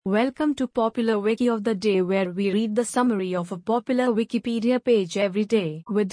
Welcome to Popular Wiki of the Day, where we read the summary of a popular Wikipedia page every day. With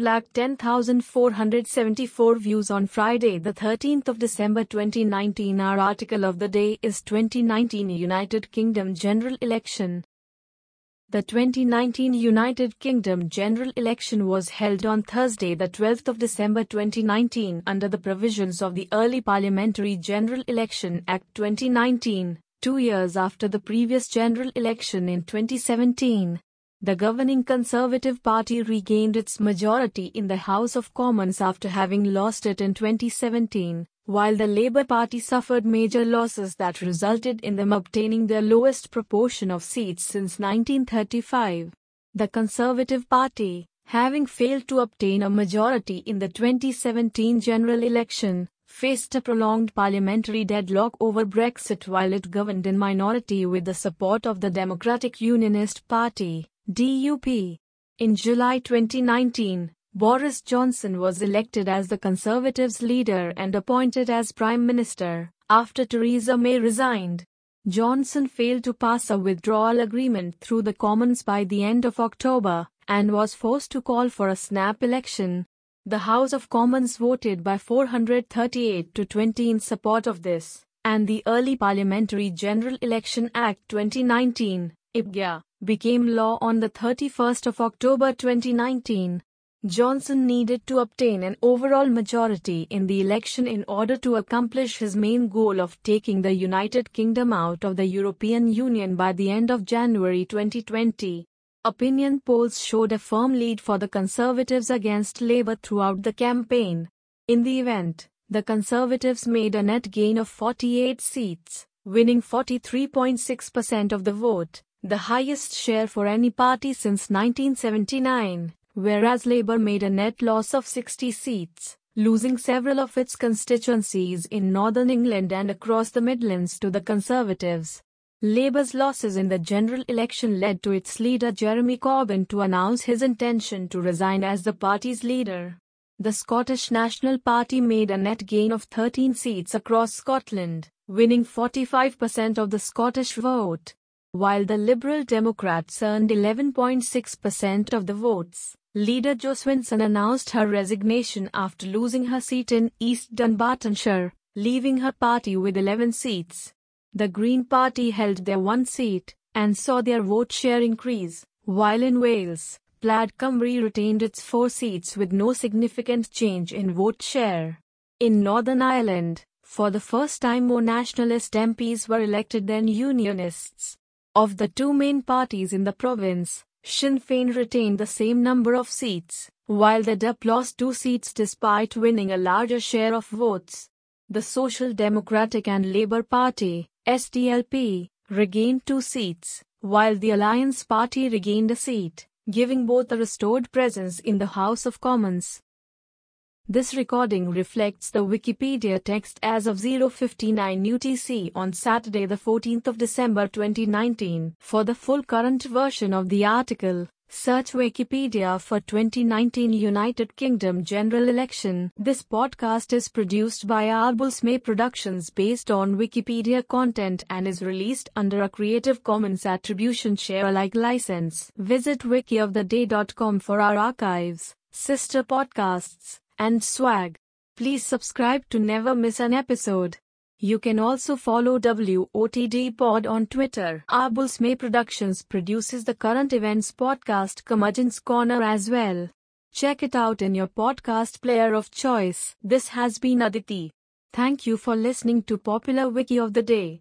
5,10,474 views on Friday, the 13th of December 2019, our article of the day is 2019 United Kingdom General Election. The 2019 United Kingdom general election was held on Thursday, the 12th of December 2019, under the provisions of the Early Parliamentary General Election Act 2019. 2 years after the previous general election in 2017. The governing Conservative Party regained its majority in the House of Commons after having lost it in 2017, while the Labour Party suffered major losses that resulted in them obtaining their lowest proportion of seats since 1935. The Conservative Party, having failed to obtain a majority in the 2017 general election, faced a prolonged parliamentary deadlock over Brexit while it governed in minority with the support of the Democratic Unionist Party, DUP. In July 2019, Boris Johnson was elected as the Conservatives' leader and appointed as Prime Minister, after Theresa May resigned. Johnson failed to pass a withdrawal agreement through the Commons by the end of October, and was forced to call for a snap election. The House of Commons voted by 438 to 20 in support of this, and the Early Parliamentary General Election Act 2019, (IPGA), became law on the 31st of October 2019. Johnson needed to obtain an overall majority in the election in order to accomplish his main goal of taking the United Kingdom out of the European Union by the end of January 2020. Opinion polls showed a firm lead for the Conservatives against Labour throughout the campaign. In the event, the Conservatives made a net gain of 48 seats, winning 43.6% of the vote, the highest share for any party since 1979, whereas Labour made a net loss of 60 seats, losing several of its constituencies in Northern England and across the Midlands to the Conservatives. Labour's losses in the general election led to its leader Jeremy Corbyn to announce his intention to resign as the party's leader. The Scottish National Party made a net gain of 13 seats across Scotland, winning 45% of the Scottish vote, while the Liberal Democrats earned 11.6% of the votes. Leader Jo Swinson announced her resignation after losing her seat in East Dunbartonshire, leaving her party with 11 seats. The Green Party held their one seat, and saw their vote share increase, while in Wales, Plaid Cymru retained its 4 seats with no significant change in vote share. In Northern Ireland, for the first time more nationalist MPs were elected than unionists. Of the two main parties in the province, Sinn Féin retained the same number of seats, while the DUP lost 2 seats despite winning a larger share of votes. The Social Democratic and Labour Party, SDLP, regained 2 seats, while the Alliance Party regained a seat, giving both a restored presence in the House of Commons. This recording reflects the Wikipedia text as of 0:59 UTC on Saturday, the 14th of December 2019. For the full current version of the article, search Wikipedia for 2019 United Kingdom General Election. This podcast is produced by Arbus May Productions based on Wikipedia content and is released under a Creative Commons Attribution Share Alike license. Visit wikioftheday.com for our archives, sister podcasts, and swag. Please subscribe to never miss an episode. You can also follow WOTD Pod on Twitter. Arbus May Productions produces the current events podcast Curmudgeon's Corner as well. Check it out in your podcast player of choice. This has been Aditi. Thank you for listening to Popular Wiki of the Day.